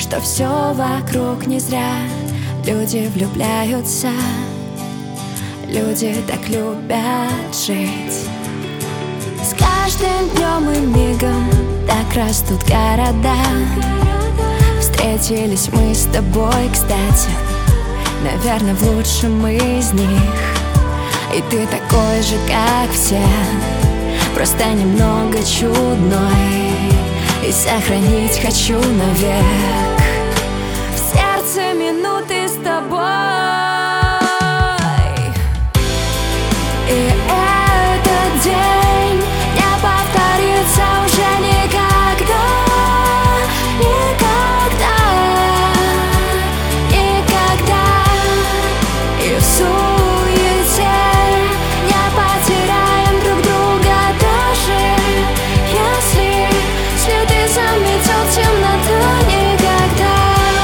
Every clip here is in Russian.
что все вокруг не зря. Люди влюбляются, люди так любят жить. С каждым днем и мигом так растут города. Встретились мы с тобой, кстати, наверное, в лучшем из них. И ты такой же, как все, просто немного чудной. И сохранить хочу навек в сердце минуты с тобой. И этот день не повторится уже никогда. Никогда, никогда. И в суете не потеряем друг друга, даже если следы заметет темнота. Никогда.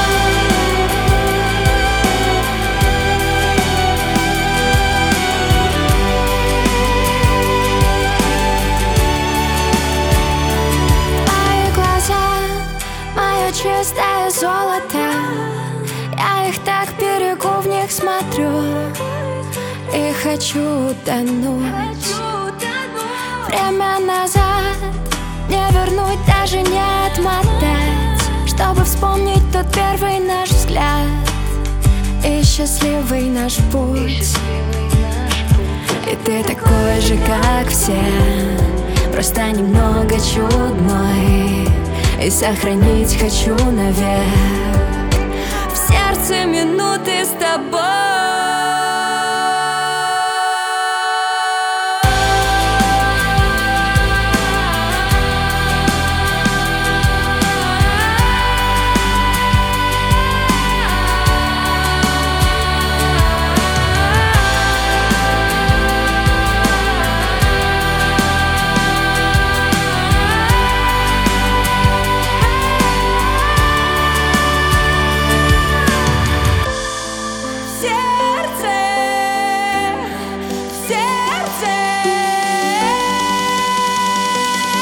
Мои глаза, мое чистое золото, я их так берегу, в них смотрю и хочу утонуть. Время назад не вернуть, даже не отмотать, чтобы вспомнить тот первый наш взгляд и счастливый наш путь. И ты такой же, как все, просто немного чудной. И сохранить хочу навек в сердце минуты с тобой.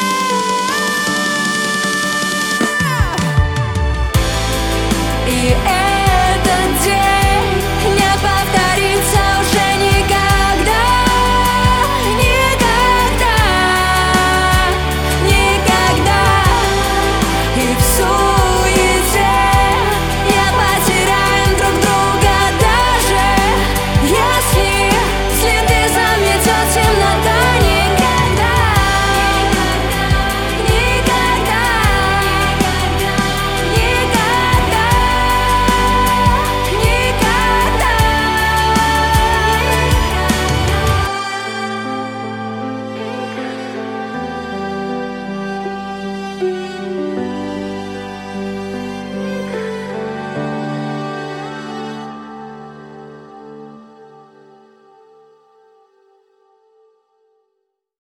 Yeah.